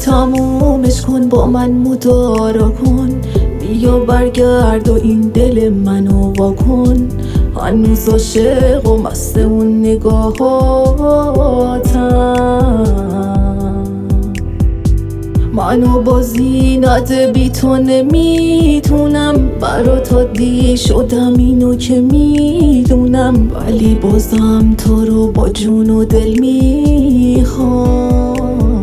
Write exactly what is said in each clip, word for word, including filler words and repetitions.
تمومش کن، با من مدارا کن. بیا برگرد و این دل منو واکن. هنوز عاشق و مست اون نگاهاتم. منو با زینت بی تو نمیتونم، برات عادی شدم اینو که میدونم، ولی بازم تو رو با جون و دل میخوام.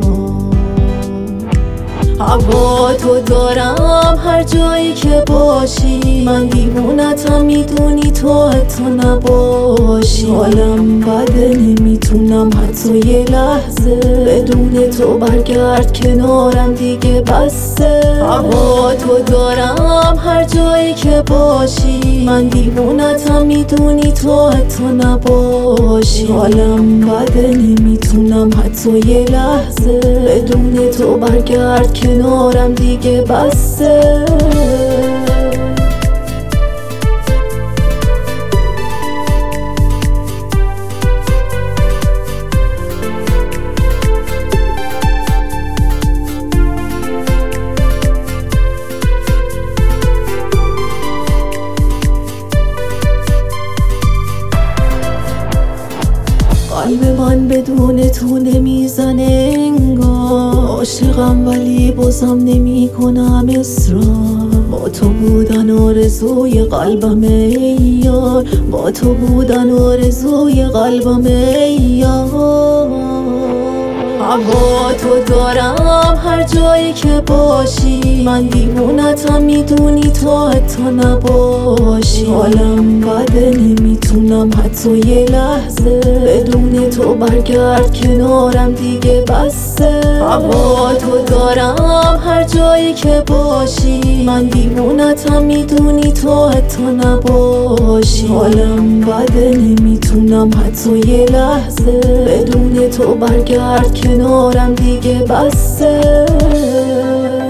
هوا تو دارم هر جایی که باشی، من دیوونتم میدونی تو حتی نباشی. حالم بده نمیتونم حتی یه لحظه بدون تو برگرد کنارم دیگه بسه. هوا تو دارم هر جایی که باشی، من دیوونتم میدونی تو حتی نباشی. حالم بده نمیتونم حتی یه لحظه بدون تو برگرد کنارم دیگه بسه. قلب من بدون تو نمیزنه انگار، عاشقم ولی بازم نمی کنم اصرار. با تو بودن آرزوی قلبم ای یار، با تو بودن آرزوی قلبم ای یار. هوا تو دارم هر جایی که باشی، من دیوونتم میدونی تو حتی نباشی. حالم بده نمیتونم حتی یه لحظه بدون تو برگرد کنارم دیگه بسه. هوا تو دارم هر جایی که باشی، من دیوونتم میدونی تو حتی نباشی. حالم بده نمیتونم حتی یه لحظه بدون تو برگرد کنارم دیگه بسه.